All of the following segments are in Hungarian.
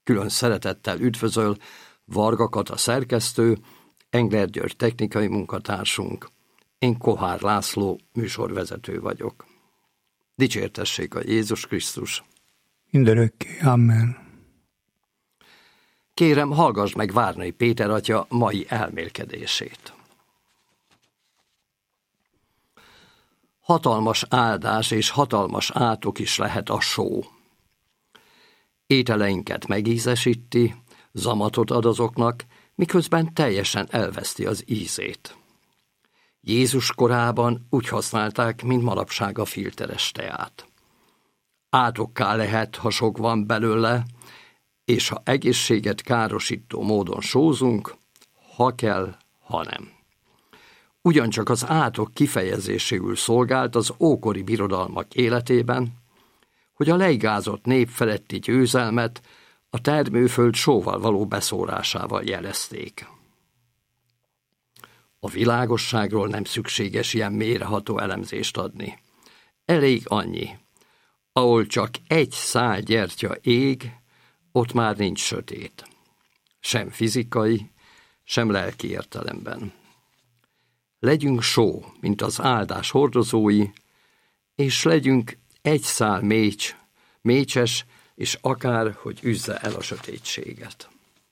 Külön szeretettel üdvözöl Varga Kata szerkesztő, Engler György technikai munkatársunk. Én Kohár László műsorvezető vagyok. Dicsértessék a Jézus Krisztus! Mindörökké. Amen. Kérem, hallgass meg Várnai Péter atya mai elmélkedését. Hatalmas áldás és hatalmas átok is lehet a só. Ételeinket megízesíti, zamatot ad azoknak, miközben teljesen elveszti az ízét. Jézus korában úgy használták, mint manapság a filteres teát. Átokká lehet, ha sok van belőle, és ha egészséget károsító módon sózunk, ha kell, ha nem. Ugyancsak az átok kifejezéséül szolgált az ókori birodalmak életében, hogy a leigázott nép feletti győzelmet a termőföld sóval való beszórásával jelezték. A világosságról nem szükséges ilyen mélyreható elemzést adni. Elég annyi, ahol csak egy szál gyertya ég, ott már nincs sötét. Sem fizikai, sem lelki értelemben. Legyünk só, mint az áldás hordozói, és legyünk egy szál mécses, és akár, hogy üzze el a sötétséget.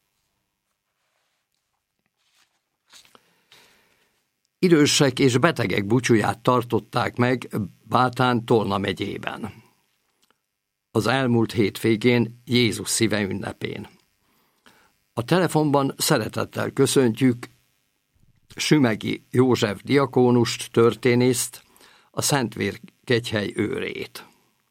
Idősek és betegek búcsúját tartották meg Bátán Tolna megyében. Az elmúlt hétvégén Jézus szíve ünnepén. A telefonban szeretettel köszöntjük Sümegi József diakónust, történészt, a Szentvérkegyhely őrét.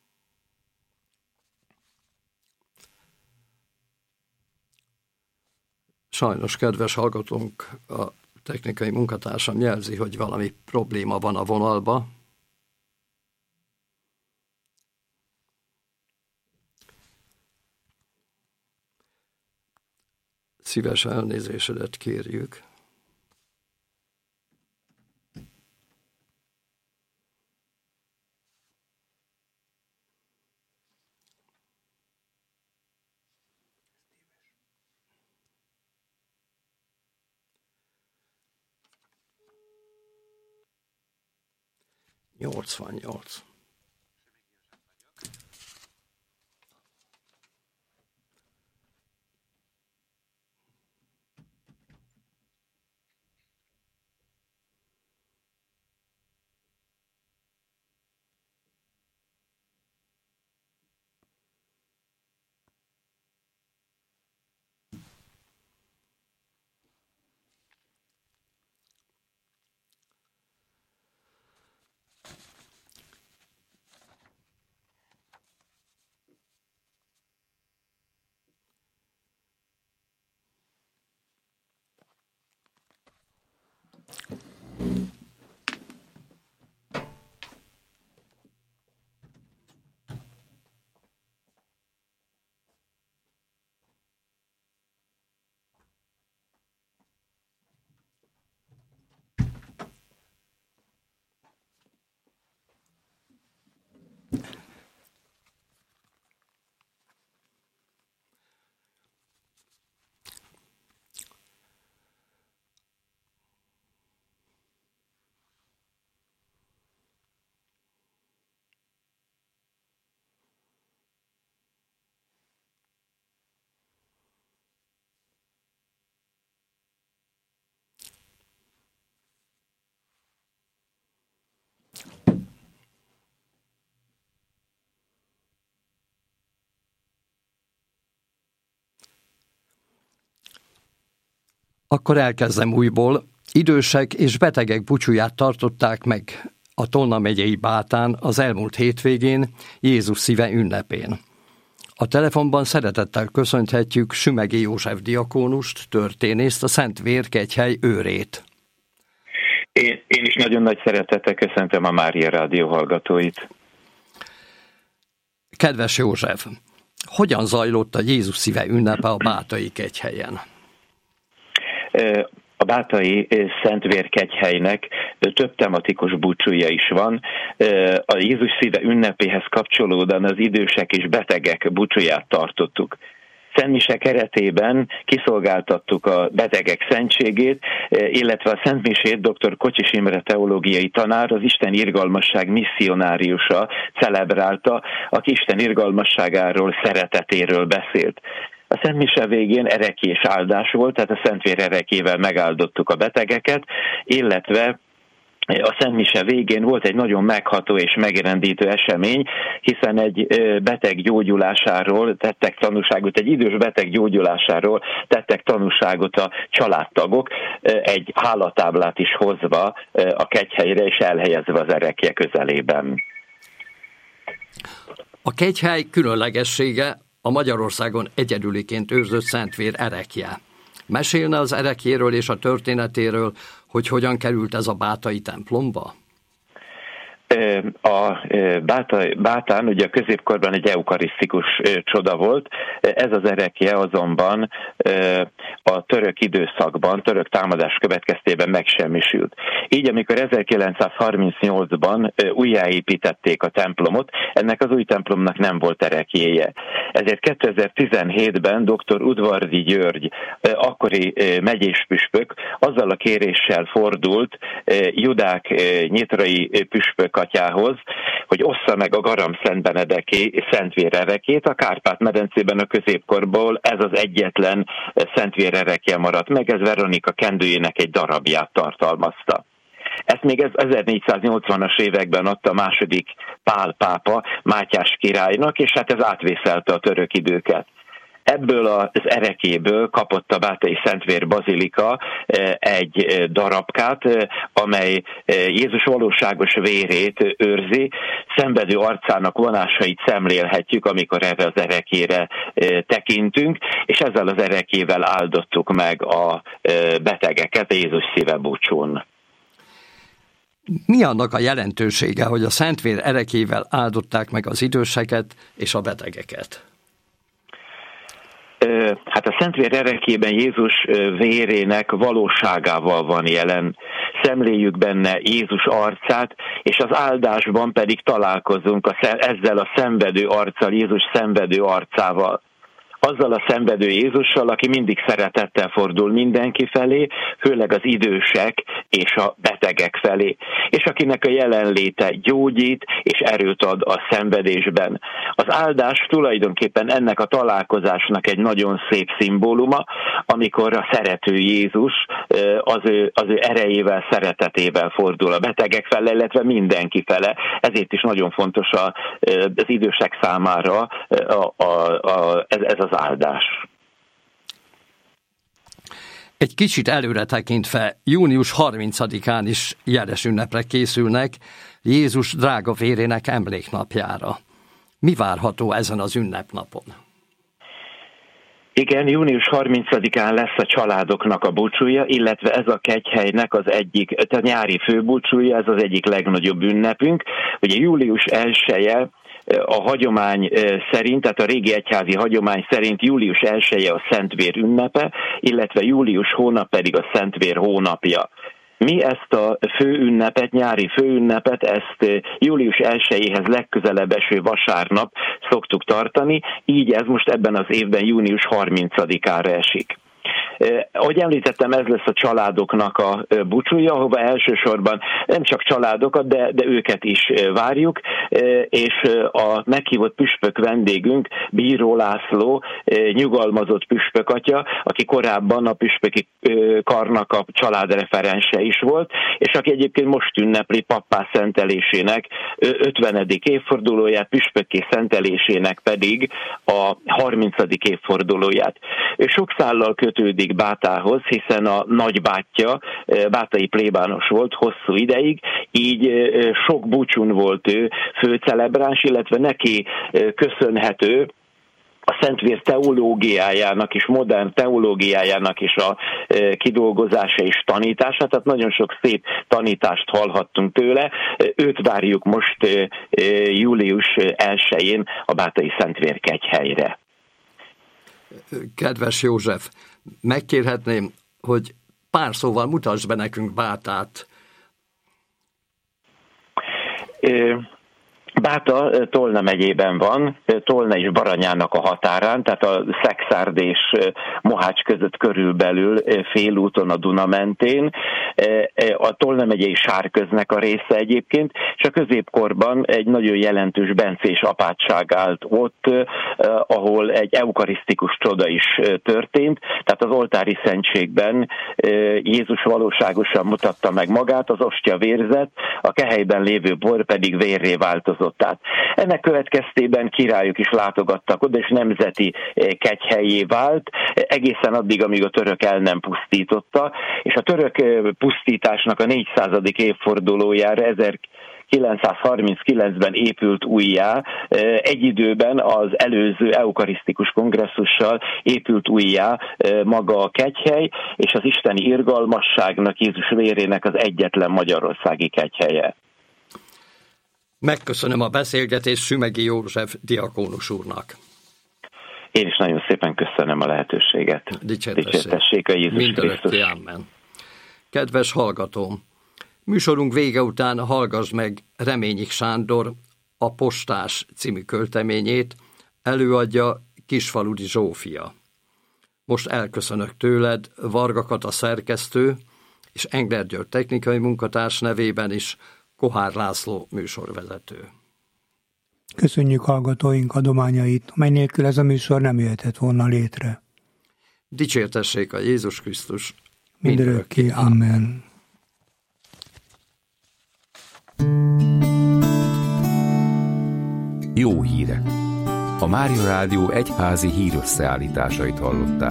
Sajnos, kedves hallgatónk, a technikai munkatársam jelzi, hogy valami probléma van a vonalba. Szíves elnézésedet kérjük. Nyolcvannyolc. Akkor elkezdem újból. Idősek és betegek búcsúját tartották meg a Tolna megyei Bátán az elmúlt hétvégén Jézus szíve ünnepén. A telefonban szeretettel köszönthetjük Sümegi József diakónust, történészt, a Szentvérkegyhely őrét. Én is nagyon nagy szeretettel köszöntöm a Mária Rádió hallgatóit. Kedves József, hogyan zajlott a Jézus szíve ünnepe a Bátai kegyhelyen? A Bátai Szentvérkegyhelynek több tematikus búcsúja is van. A Jézus szíve ünnepéhez kapcsolódóan az idősek és betegek búcsúját tartottuk. Szentmise keretében kiszolgáltattuk a betegek szentségét, illetve a Szentmisét dr. Kocsis Imre teológiai tanár, az Isten irgalmasság misszionáriusa celebrálta, aki Isten irgalmasságáról, szeretetéről beszélt. A Szentmise végén erekés áldás volt, tehát a Szentvér erekével megáldottuk a betegeket, illetve a Szentmise végén volt egy nagyon megható és megrendítő esemény, hiszen egy beteg gyógyulásáról tettek tanúságot, egy idős beteg gyógyulásáról tettek tanúságot a családtagok, egy hálatáblát is hozva a kegyhelyre és elhelyezve az erekje közelében. A kegyhely különlegessége a Magyarországon egyedüliként őrzött Szentvér erekje. Mesélne az erekjéről és a történetéről, hogy hogyan került ez a bátai templomba? A Bátán ugye a középkorban egy eukarisztikus csoda volt, ez az erekje azonban a török időszakban, török támadás következtében megsemmisült. Így amikor 1938-ban újjáépítették a templomot, ennek az új templomnak nem volt erekjéje. Ezért 2017-ben dr. Udvardi György, akkori megyéspüspök, azzal a kéréssel fordult Judák nyitrai püspök atyához, hogy ossza meg a Garam-Szent Benedeki Szentvér erekét. A Kárpát-medencében a középkorból ez az egyetlen Szentvér erekje maradt meg, ez Veronika kendőjének egy darabját tartalmazta. Ezt még 1480-as években adta a második Pál pápa Mátyás királynak, és hát ez átvészelte a török időket. Ebből az erekéből kapott a Bátai Szentvér Bazilika egy darabkát, amely Jézus valóságos vérét őrzi, szenvedő arcának vonásait szemlélhetjük, amikor erre az erekére tekintünk, és ezzel az erekével áldottuk meg a betegeket a Jézus szíve búcsún. Mi annak a jelentősége, hogy a Szentvér erekével áldották meg az időseket és a betegeket? Hát a Szentvér erekében Jézus vérének valóságával van jelen. Szemléljük benne Jézus arcát, és az áldásban pedig találkozunk ezzel a szenvedő arccal, Jézus szenvedő arcával. Azzal a szenvedő Jézussal, aki mindig szeretettel fordul mindenki felé, főleg az idősek és a betegek felé, és akinek a jelenléte gyógyít és erőt ad a szenvedésben. Az áldás tulajdonképpen ennek a találkozásnak egy nagyon szép szimbóluma, amikor a szerető Jézus az ő erejével, szeretetével fordul a betegek felé, illetve mindenki fele. Ezért is nagyon fontos az idősek számára ez az áldás. Egy kicsit előre tekintve, június 30-án is jeles ünnepre készülnek, Jézus drága vérének emléknapjára. Mi várható ezen az ünnepnapon? Igen, június 30-án lesz a családoknak a búcsúja, illetve ez a kegyhelynek az egyik, tehát nyári főbúcsúja, ez az egyik legnagyobb ünnepünk. Ugye július 1-e a hagyomány szerint, tehát a régi egyházi hagyomány szerint július 1-e a Szentvér ünnepe, illetve július hónap pedig a Szentvér hónapja. Mi ezt a főünnepet, nyári főünnepet, ezt július 1-éhez legközelebb eső vasárnap szoktuk tartani, így ez most ebben az évben június 30-ára esik. Ahogy említettem, ez lesz a családoknak a búcsúja, ahova elsősorban nem csak családokat, de őket is várjuk, és a meghívott püspök vendégünk, Bíró László, nyugalmazott püspökatya, aki korábban a püspöki karnak a családreferense is volt, és aki egyébként most ünnepli pappá szentelésének 50. évfordulóját, püspökké szentelésének pedig a 30. évfordulóját. Ő sok szállal kötődik Bátához, hiszen a nagybátyja bátai plébános volt hosszú ideig, így sok búcsún volt ő főcelebráns, illetve neki köszönhető a Szentvér teológiájának és modern teológiájának is a kidolgozása és tanítása, tehát nagyon sok szép tanítást hallhattunk tőle. Őt várjuk most július 1-én a Bátai Szentvér kegyhelyre. Kedves József, megkérhetném, hogy pár szóval mutasd be nekünk Bátát. Báta Tolna megyében van, Tolna és Baranyának a határán, tehát a Szekszárd és Mohács között körülbelül félúton a Duna mentén. A Tolna megyei Sárköznek a része egyébként, és a középkorban egy nagyon jelentős bencés apátság állt ott, ahol egy eukarisztikus csoda is történt, tehát az oltári szentségben Jézus valóságosan mutatta meg magát, az ostya vérzett, a kehelyben lévő bor pedig vérré változott. Tehát ennek következtében királyok is látogattak oda, és nemzeti kegyhellyé vált, egészen addig, amíg a török el nem pusztította, és a török pusztításnak a 400. évfordulójára 1939-ben épült újjá, egy időben az előző eukarisztikus kongresszussal épült újjá maga a kegyhely, és az isteni irgalmasságnak, Jézus vérének az egyetlen magyarországi kegyhelye. Megköszönöm a beszélgetést Sümegi József diakónus úrnak. Én is nagyon szépen köszönöm a lehetőséget. Dicsértessék a Jézus Krisztus. Amen. Kedves hallgatóm, műsorunk vége után hallgass meg Reményik Sándor A postás című költeményét, előadja Kisfaludi Zsófia. Most elköszönök tőled, Varga Kata szerkesztő és Engler György technikai munkatárs nevében is, Kohár László műsorvezető. Köszönjük hallgatóink adományait, mely nélkül ez a műsor nem jöhetett volna létre. Dicsértessék a Jézus Krisztus. Mindörökké. Amen. Jó hírek! A Mária Rádió egyházi hírösszeállításait hallották.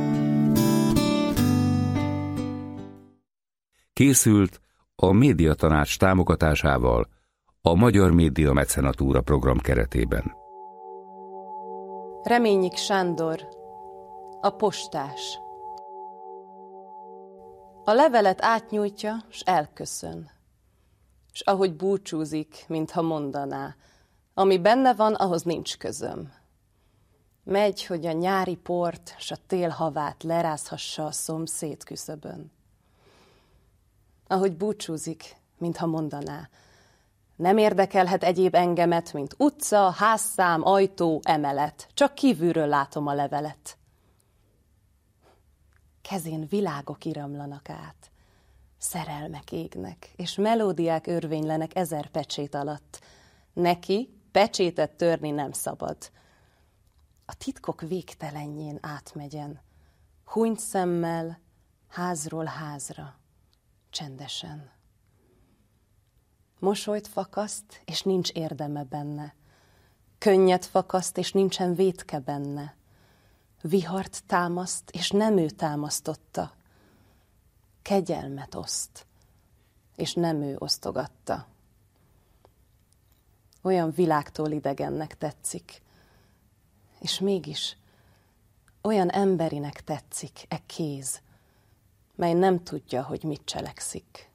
Készült a Médiatanács támogatásával a Magyar Média Mecenatúra program keretében. Reményik Sándor, A postás. A levelet átnyújtja, s elköszön. S ahogy búcsúzik, mintha mondaná, ami benne van, ahhoz nincs közöm. Megy, hogy a nyári port, s a tél havát lerázhassa a szomszéd küszöbön. Ahogy búcsúzik, mintha mondaná, nem érdekelhet egyéb engemet, mint utca, házszám, ajtó, emelet, csak kívülről látom a levelet. Kezén világok iramlanak át, szerelmek égnek, és melódiák örvénylenek 1000 pecsét alatt. Neki pecsétet törni nem szabad. A titkok végtelenjén átmegyen, hunyt szemmel, házról házra, csendesen. Mosolyt fakaszt, és nincs érdeme benne. Könnyet fakaszt, és nincsen vétke benne. Vihart támaszt, és nem ő támasztotta. Kegyelmet oszt, és nem ő osztogatta. Olyan világtól idegennek tetszik, és mégis olyan emberinek tetszik e kéz, mely nem tudja, hogy mit cselekszik.